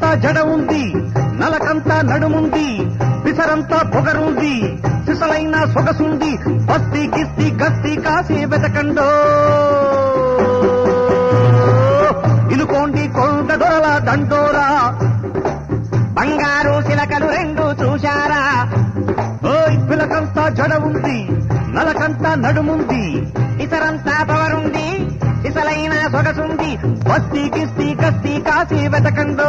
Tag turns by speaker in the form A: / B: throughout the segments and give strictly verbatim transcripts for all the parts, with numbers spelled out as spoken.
A: పిలకంతా జడ ఉంది, నలకంతా నడుముంది, పిసరంతా పొగరుంది, సిసలైన సొగసుంది, బస్తీ కిస్తీ గస్తీ కాసి వెతకండో. ఇలుకోండి కొండ దొరల దండోరా, బంగారు చిలకలు రెండు చూశారా. ఓయ్ పిలకంతా జడ ఉంది, నలకంతా నడుముంది, ఇసరంతా పొగరుంది, ఇసలైన సొగసుంది, బస్తీ కిస్తీ గస్తీ కాసి వెతకండో.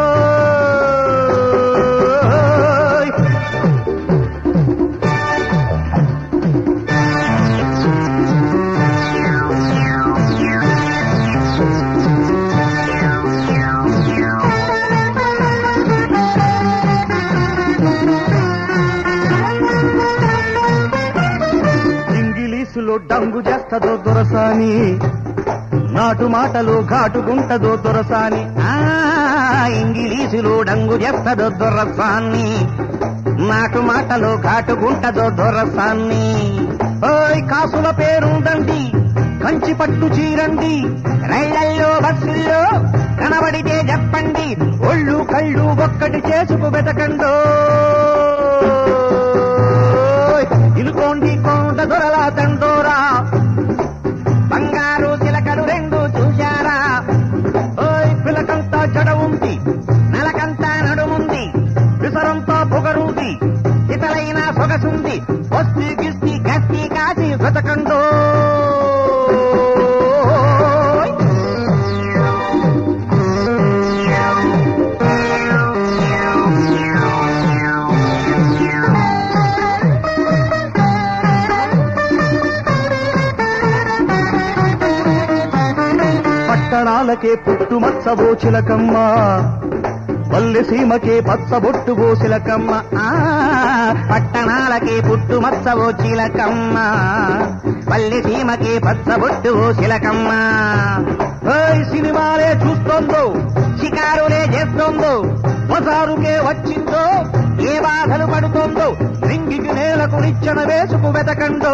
A: ఇంగిలీసులో డంగు చేస్తదో దొరసాని, నాటు మాటలు ఘాటుగుంటదో దొరసాని. ఆ ఇంగిలీసులో డంగు చేస్తదో దొరసాన్ని, నాటు మాటలు ఘాటుగుంటదో దొరసాన్ని. ఓయ్ కాసుల పేరుందండి, కంచి పట్టు చీరండి, రైళ్లల్లో బస్సుల్లో కనబడితే చెప్పండి, ఒళ్ళు కళ్ళు ఒక్కటి చేసుకు వెతకండో. ఇలుకోండి కొండ దొరల దండోరా, బంగారు చిలకలు రెండు చూశారా. ఓయ్ పిలకంతా జడ ఉంది, నలకంతా నడుముంది, విసరంతా పొగరుంది, ఇతలైన సొగసుంది, వస్తీ గిస్తీ గస్తీ కాసి వెతకండో. పట్టణాలకే పుట్టుమచ్చవో చిలకమ్మ, పల్లె సీమకే పచ్చబొట్టువో చిలకమ్మ. ఆ పట్టణాలకే పుట్టుమచ్చవో చిలకమ్మ, పల్లె సీమకే పచ్చబొట్టువో చిలకమ్మ. ఓయ్ సినిమాలే చూస్తోందో, షికారులే చేస్తోందో, బజారుకే వచ్చిందో, ఏ బాధలు పడుతోందో, రింగికి నేలకు నిచ్చెన వేసుకు వెతకండో.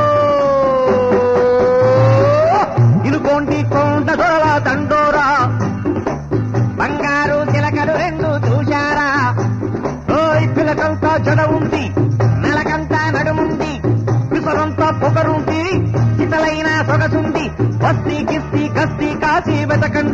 A: ఇలుకోండి కొండ దొరల దండోరా, బంగారు చిలకలు రెండు చూశారా. ఓయ్ పిలకంతా జడ ఉంది, నలకంతా నడుముంది, పిసరంతా పొగరుంది, ఇతలైన సొగసుంది, బస్తీ కిస్తీ గస్తీ కాసి వెతకండి.